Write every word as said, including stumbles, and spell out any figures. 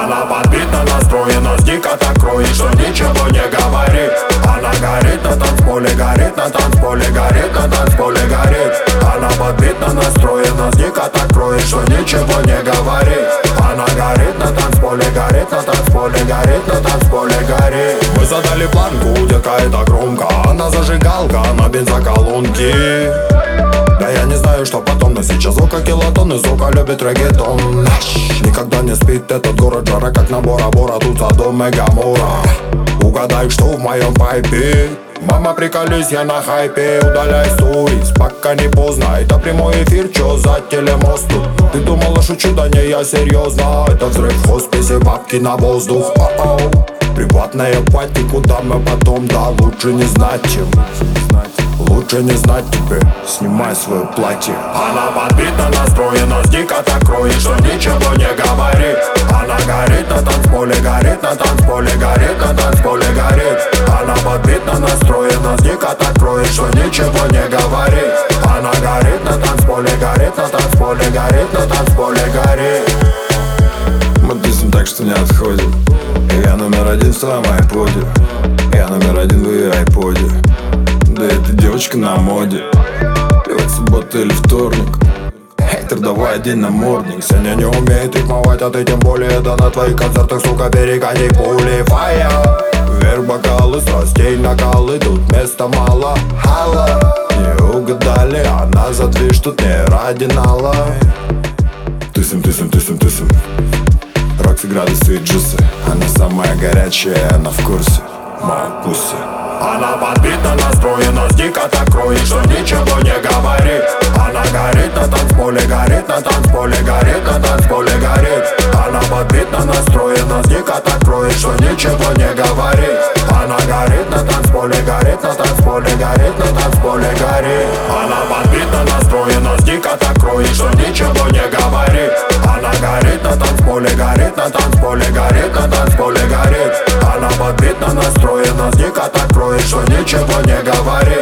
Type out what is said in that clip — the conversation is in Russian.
Она подбита, настроена, дико так кроет, что ничего не говорит. Она горит на танцполе, горит на танцполе, горит на танцполе, горит. Она подбита, настроена, дико так кроет, что ничего не говорит. Она горит на танцполе, горит на танцполе, горит на танцполе, горит. Мы задали планку, девка это громко. Она зажигалка на бензоколонке. Да я не знаю, что потом, но сейчас звука килотонны, сука любит реггетон. Никогда не спит этот город, жара как на Бора-Бора, тут Содом и Гоморра. Угадай, что в моем пайпе. Мама, приколись, я на хайпе. Удаляй сторис, пока не поздно. Это прямой эфир, чё за телемосту? Ты думала, шучу, да не, я серьезно. Это взрыв в хосписе, бабки на воздух. О-оу. Приватная пати, куда мы потом, да лучше не знать, чем лучше не знать тебе, снимай свое платье. Она подбита, настроена, дико так кроет, что ничего не говорит. Она горит на танцполе, горит на танцполе, горит на танцполе, горит. Она подбита, настроена, дико так кроет, что ничего не говорит. Она горит на танцполе, горит на танцполе, горит на танцполе, горит. Мы пиздим так, что не отходим. Я номер один в твоем айподе. Я номер один в ее айподе. Да эта девочка на моде. Пивать суббота или вторник. Хейтер, давай один намордник. Сеня не умеет рифмовать, а ты тем более. Да на твоих концертах, сука, перегони пули. Фая. Вверх бокалы, страстей накалы. Тут места мало, хала. Не угадали, она за движ, тут не ради нала. Тысим, тысим, тысим, тысим. Рокси, градусы и джусы. Она самая горячая, она в курсе. Моя пусси. Она подбита, настроена, дико так кроет, что ничего не говорит. Она горит на танцполе, горит на танцполе, горит на танцполе, горит. Она подбита, настроена, дико так кроет, что ничего не говорит. Она горит на танцполе, горит на танцполе, горит на танцполе, горит. Она подбита, настроена, дико так кроет, что ничего не говорит. Она горит на танцполе, горит на танцполе, горит на танцполе, горит. Она подбита, настроена, дико так кроет, что ничего не говорит.